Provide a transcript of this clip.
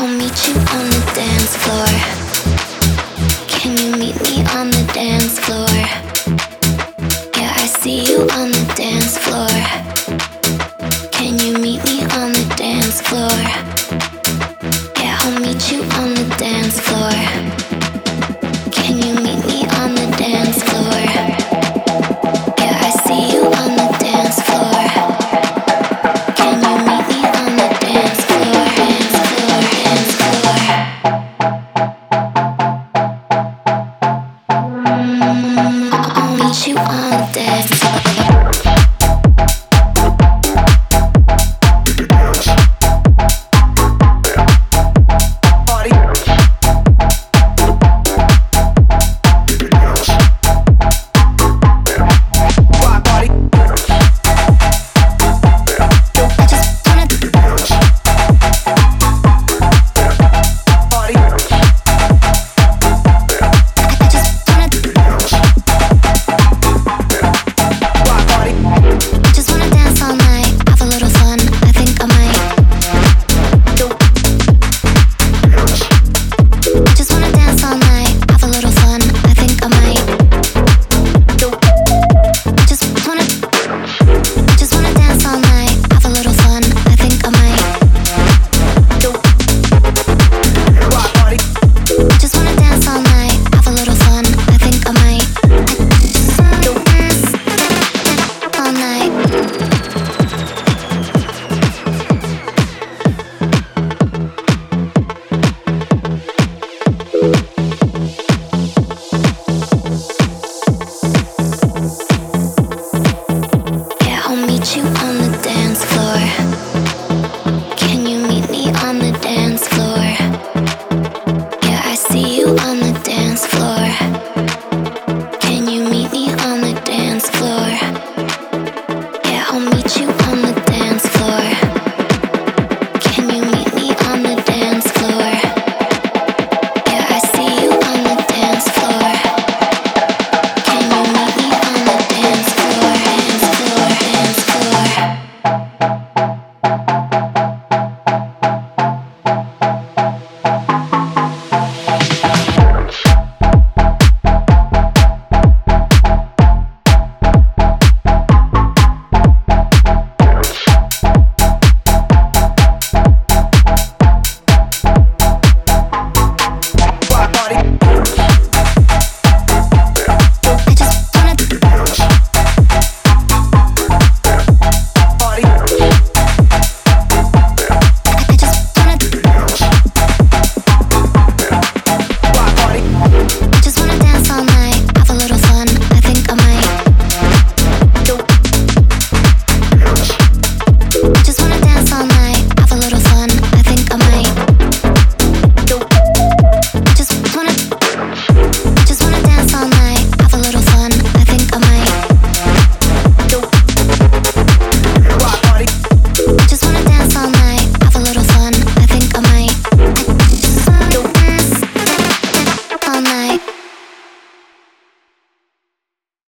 I'll meet you on the dance floor. Can you meet me on the dance floor? Yeah, I see you on the dance floor. Can you meet me on the dance floor? Yeah, I'll meet you on the dance floor.